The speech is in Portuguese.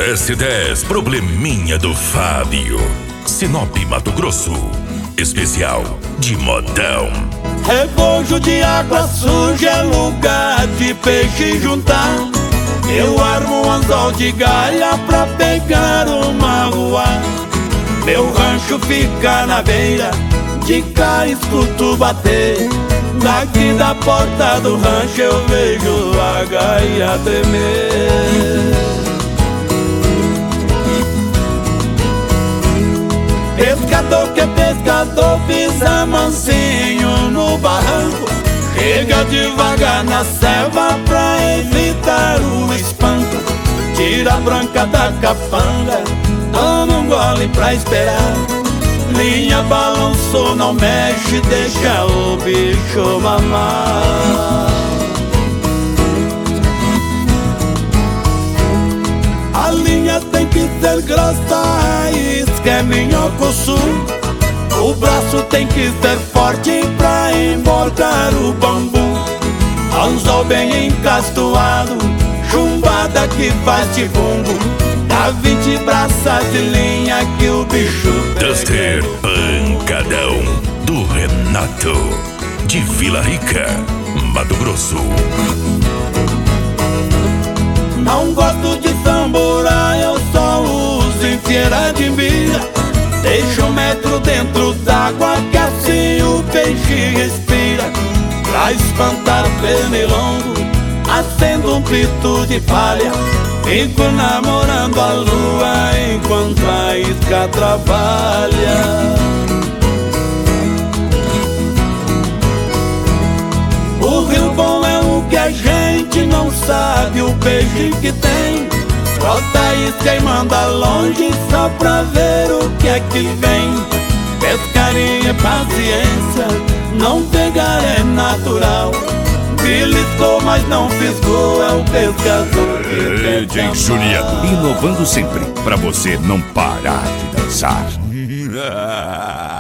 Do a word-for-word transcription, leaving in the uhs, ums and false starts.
S dez Probleminha do Fábio. Sinop, Mato Grosso. Especial de modão. Rebojo de água suja é lugar de peixe juntar. Eu armo um anzol de galha pra pegar uma rua. Meu rancho fica na beira, de cá escuto bater. Daqui da porta do rancho eu vejo a gaia tremer. Pescador que é pescador pisa mansinho no barranco. Chega devagar na selva pra evitar o espanto. Tira a branca da capanga, toma um gole pra esperar. Linha balançou, não mexe, deixa o bicho mamar. A linha tem que ser grossa, a isca é minhoco sul. O braço tem que ser forte pra emborcar o bambu. Anzol bem encastoado, chumbada que faz de bumbo. Dá vinte braças de linha que o bicho Duster Pancadão do Renato, de Vila Rica, Mato Grosso. Não gosto de samburá, eu só uso em feira de mira. Deixa um metro dentro d'água que assim o peixe respira. Pra espantar pernilongo, acendo um pito de palha. Fico namorando a lua enquanto a isca trabalha. O rio bom é o que a gente não sabe, o peixe que tem. Bota a isca e manda longe só pra ver o que é que vem. Pescaria é paciência, não pegar é natural. Beliscou, mas não fisgou, é o pescador que é, D J Juliano, inovando sempre pra você não parar de dançar.